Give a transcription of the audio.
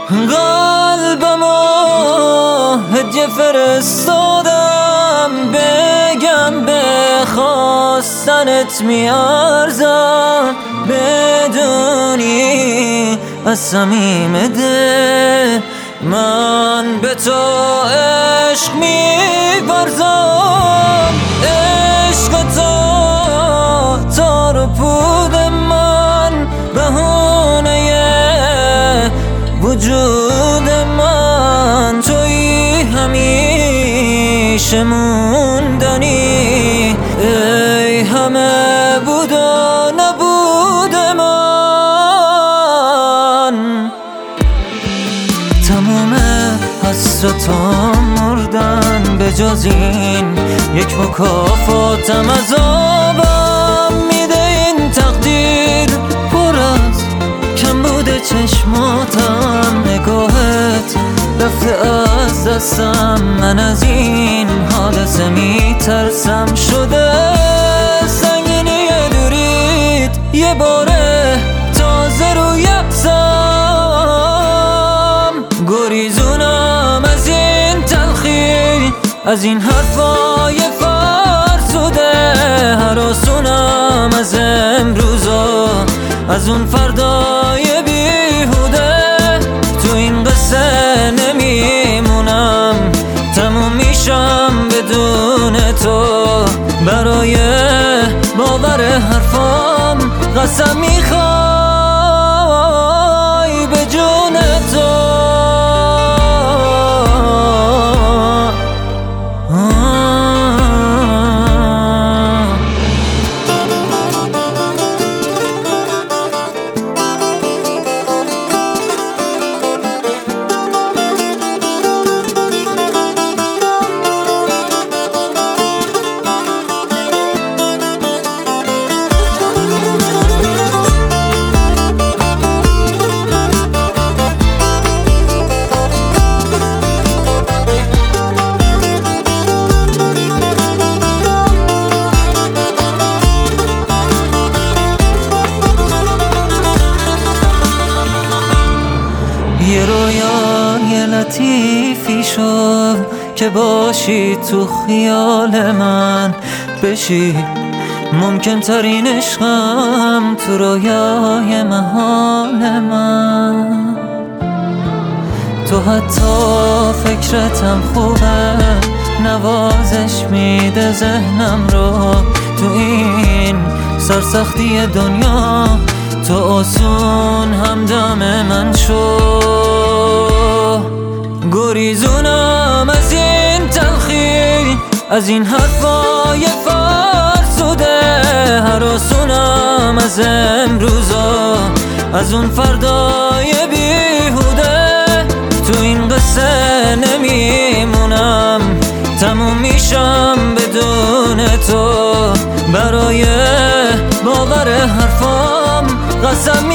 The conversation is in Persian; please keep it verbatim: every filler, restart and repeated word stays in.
قلبمو هدیه فرستادم، بگم به خواستنت میارزم، بدونی از صمیم دل من به تو عشق می‌ورزم. عشق تو تار و پود من، بهونه وجود من، تویی همیشه موندنی، ای همه بود و نبود من. تموم حسرتام مردن، به جز این یک مکافاتم عذابم میده این تقدیر، پر از کم بوده چشماتم، نگاهت رفته از دستم، من از این حادثه میترسم، شده سنگینی دورید یه باره تازه رو یبزم. گریزونم از این تلخی، از این حرفای فرسوده، هراسونم از امروزا، از اون فردای بیهوده، تو این قصه نمیمونم، تموم میشم بدون تو، برای باور حرفام قسم میخوای به جون تو. یه رویای لطیفی شد که باشی تو خیال من، بشی ممکن ترین عشقم تو رویای محال من. تو حتی فکرتم خوبه، نوازش میده ذهنم رو، تو این سرسختی دنیا تو آسون همدم من شو. گریزونم از این تلخی، از این حرفای فرسوده، هراسونم از امروزا، از اون فردای بیهوده، تو این قصه نمیمونم، تموم میشم بدون تو، برای باور حرفام قسم